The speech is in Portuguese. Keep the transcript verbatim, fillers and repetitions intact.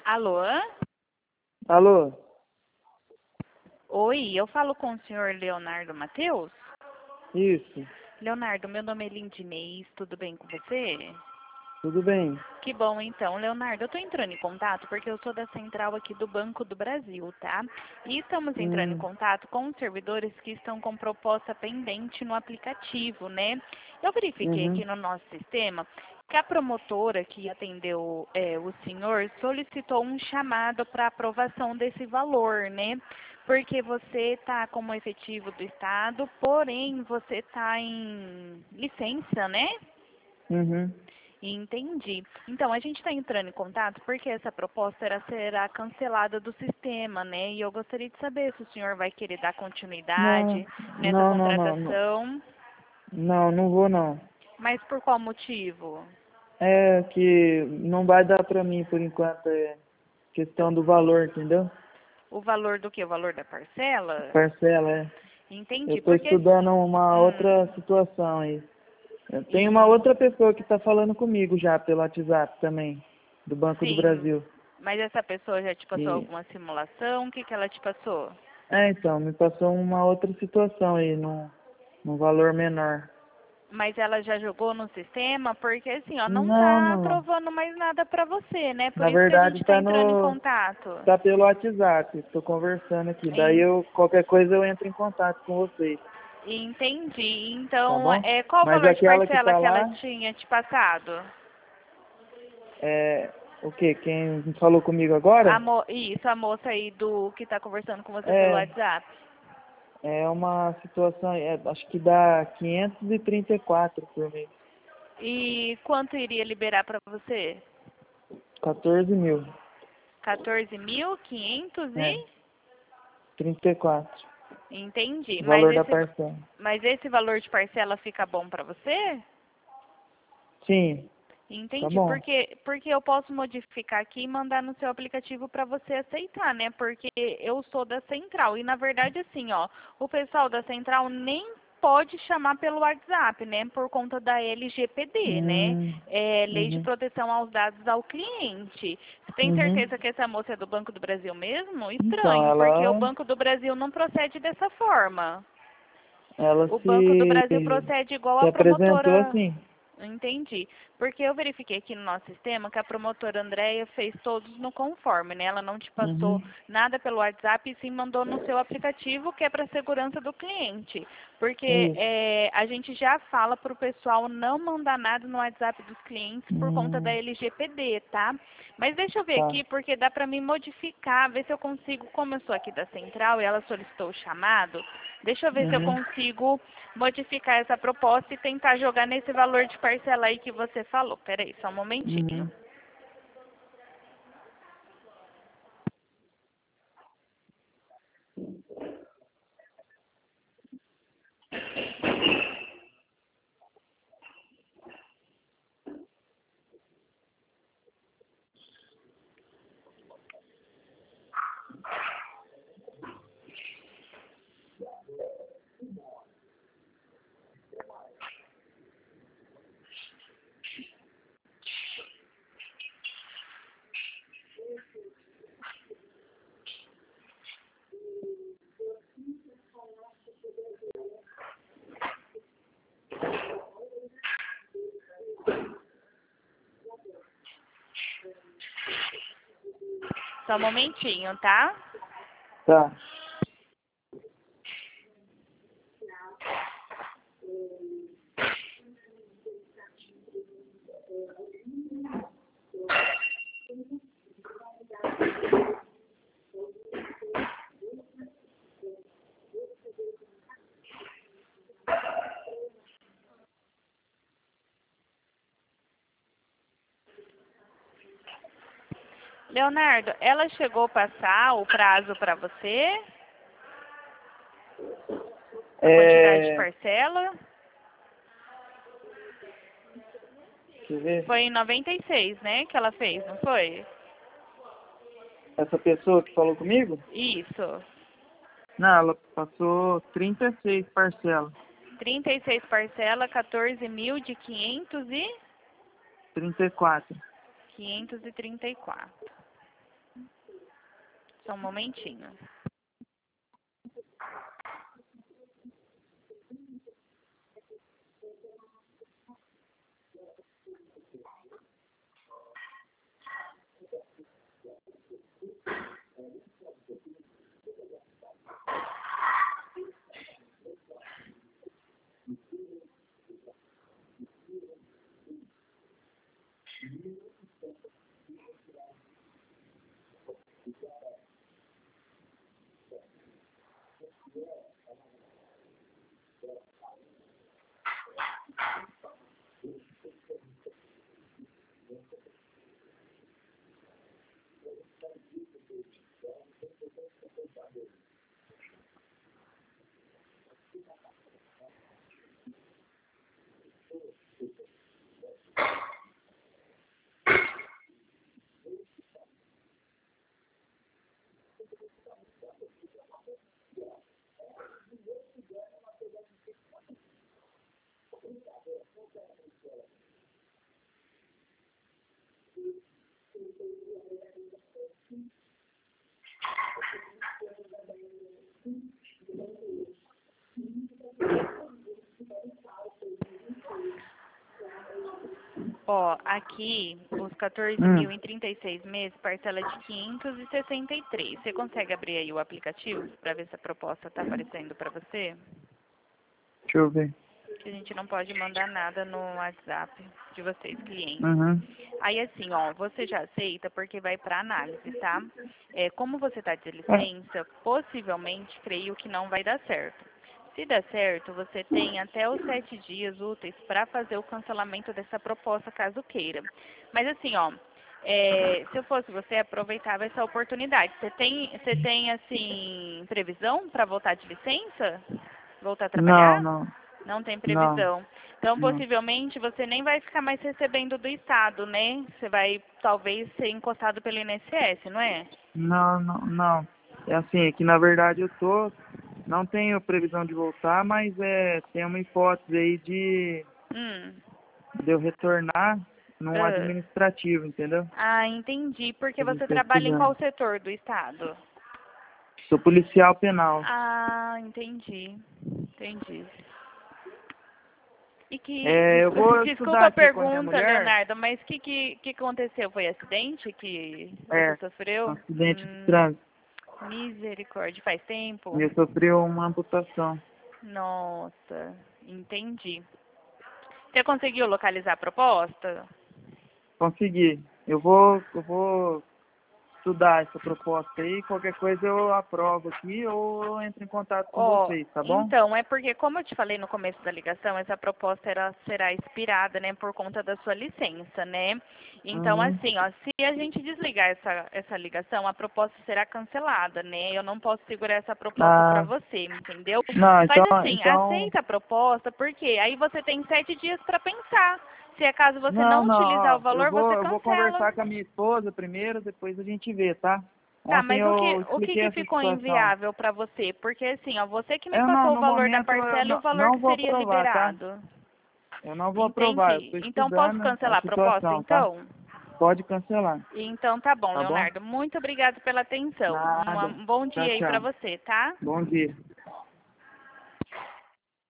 Alô? Alô? Oi, eu falo com o senhor Leonardo Matheus? Isso, Leonardo, meu nome é Lindinês, tudo bem com você? tudo bem. Que bom, então. Leonardo, eu estou entrando em contato porque eu sou da central aqui do Banco do Brasil, tá? E estamos entrando em Hum, contato com os servidores que estão com proposta pendente no aplicativo, né? Eu verifiquei uhum, aqui no nosso sistema que a promotora que atendeu é, o senhor solicitou um chamado para aprovação desse valor, né? Porque você está como efetivo do Estado, porém você está em licença, né? uhum. Entendi. Então, a gente está entrando em contato porque essa proposta era, será cancelada do sistema, né? E eu gostaria de saber se o senhor vai querer dar Não, continuidade nessa não, não, não, não, contratação, não, não vou não. mas por qual motivo? É que não vai dar pra mim por enquanto, é questão do valor, entendeu? O valor do quê? O valor da parcela? Parcela, é. Eu Entendi, tô porque... estudando uma Hum, outra situação aí. Eu tenho uma e, outra pessoa que tá falando comigo já pelo WhatsApp também, do Banco do sim, Brasil. mas essa pessoa já te passou E, alguma simulação? O que, que ela te passou? é, então, me passou uma outra situação aí, num, num valor menor. Mas ela já jogou no sistema, porque assim, ó, não Não, tá não. aprovando mais nada pra você, né? Por Na isso que a gente verdade, tá tá entrando em no, contato. tá pelo WhatsApp. Estou conversando aqui. Daí En- eu, qualquer coisa eu entro em contato com vocês, Entendi. tá Então, bom? é, qual o Mas valor de aquela que parcela tá que ela lá, tinha te passado? é, o quê? Quem falou comigo A agora? mo Isso, a moça aí do que tá conversando com você pelo É, WhatsApp. é uma situação, é, acho que dá quinhentos e trinta e quatro por mês. E quanto iria liberar pra você? quatorze mil, quatorze mil quinhentos é, e... trinta e quatro, Entendi. o Mas valor da esse, parcela. mas esse valor de parcela fica bom pra você? Sim, tá Entendi, bom. porque, porque eu posso modificar aqui e mandar no seu aplicativo para você aceitar, né? Porque eu sou da central e na verdade assim, ó, o pessoal da central nem pode chamar pelo WhatsApp, né? Por conta da L G P D, né? Hum, É, Lei de uhum, Proteção aos Dados ao Cliente. Você tem uhum. certeza que essa moça é do Banco do Brasil mesmo? Então, Estranho, porque o ela, Banco do Brasil não procede dessa forma. ela O Banco do se, Brasil procede igual se a apresentou promotora. assim. Entendi. Porque eu verifiquei aqui no nosso sistema que a promotora Andréia fez todos no conforme, né? Ela não te passou Uhum. nada pelo WhatsApp e sim mandou no seu aplicativo, que é para segurança do cliente. Porque Isso. é, a gente já fala para o pessoal não mandar nada no WhatsApp dos clientes por conta da Hum, L G P D, tá? Mas deixa eu ver tá. aqui, porque dá para mim modificar, ver se eu consigo, como eu sou aqui da central e ela solicitou o chamado, deixa eu ver se eu Uhum. consigo modificar essa proposta e tentar jogar nesse valor de parcela aí que você falou. Peraí, só um momentinho. Uhum. Só um momentinho, tá? Tá. Leonardo, ela chegou a passar o prazo para você? A quantidade de É, parcela? deixa eu ver. Foi em noventa e seis, né, que ela fez, não foi? Essa pessoa que falou comigo? Isso. Não, ela passou trinta e seis parcelas. trinta e seis parcela, quatorze mil de quinhentos e trinta e quatro. quinhentos e trinta e quatro. Só um momentinho. Ó, aqui, os quatorze Hum. mil em trinta e seis meses, parcela de quinhentos e sessenta e três. Você consegue abrir aí o aplicativo para ver se a proposta está aparecendo para você? Deixa eu ver. Que a gente não pode mandar nada no WhatsApp de vocês, clientes. Uhum. Aí assim, ó, você já aceita porque vai para análise, tá? É, como você está de É. licença, possivelmente creio que não vai dar certo. Se der certo, você tem até os sete dias úteis para fazer o cancelamento dessa proposta, caso queira. Mas assim, ó, é, se eu fosse você, aproveitava essa oportunidade. Você tem, você tem assim, previsão para voltar de licença? Voltar a Não, trabalhar? não, Não tem não, previsão. Então, não. possivelmente, você nem vai ficar mais recebendo do Estado, né? Você vai, talvez, ser encostado pelo I N S S, não é? Não, não, não. É assim, é que na verdade eu tô, não tenho previsão de voltar, mas é, tem uma hipótese aí de, Hum. de eu retornar num Ah, administrativo, entendeu? ah, entendi. Porque Eu você estou trabalha em estudando. qual setor do Estado? Sou policial penal. Ah, entendi. Entendi. E que, É, eu desculpa, vou desculpa estudar a aqui com a minha pergunta, mulher. Leonardo, mas o que, que, que aconteceu? Foi acidente que você É, um sofreu? acidente de Hum, trânsito. misericórdia, faz tempo? E eu sofri uma amputação. Nossa, entendi. Você conseguiu localizar a proposta? Consegui. Eu vou, eu vou estudar essa proposta aí. Qualquer coisa eu aprovo aqui ou eu entro em contato com Ó, vocês, tá bom? então, é porque, como eu te falei no começo da ligação, essa proposta era, será expirada, né, por conta da sua licença, né? Então, Uhum. assim, ó, se a gente desligar essa, essa ligação, a proposta será cancelada, né? Eu não posso segurar essa proposta para Ah, você, entendeu? não, Faz então, assim, então, aceita a proposta, porque aí você tem sete dias para pensar. Se é caso você não, não não, utilizar o ó, eu valor, vou, você eu vou cancela. conversar com a minha esposa primeiro, depois a gente vê, tá? Tá, Ontem mas o que, eu o que expliquei que essa ficou situação. inviável para você? Porque assim, ó, você que me Eu não, passou o no valor da momento eu parcela e o não, valor não que vou seria aprovar, tá? liberado. Eu não vou aprovar, eu Entendi. estou Então posso estudando a cancelar a proposta, situação, tá? então? Pode cancelar, Então tá bom, tá bom? Leonardo. Muito obrigado pela atenção. Uma- Nada. um bom Tchau, dia aí para tchau. você, tá? Bom dia.